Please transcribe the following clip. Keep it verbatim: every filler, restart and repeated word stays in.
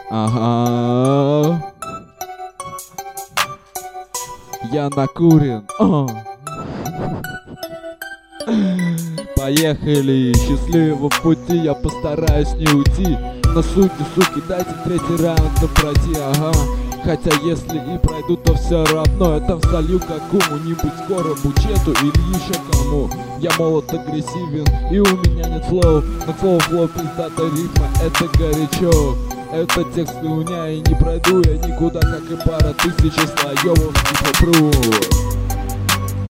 Ага. Я накурен. О. Поехали, счастливого пути, я постараюсь не уйти. На сути, суки, дайте третий раунд да пройти, ага. Хотя если и пройду, то все равно я там солью какому-нибудь скоро бучету или еще кому. Я молод, агрессивен и у меня нет флоу, но флоу, флоу, пиздата рифма, это горячо. Это текст у меня и не пройду я никуда, как и пара тысячи слоев, не попру.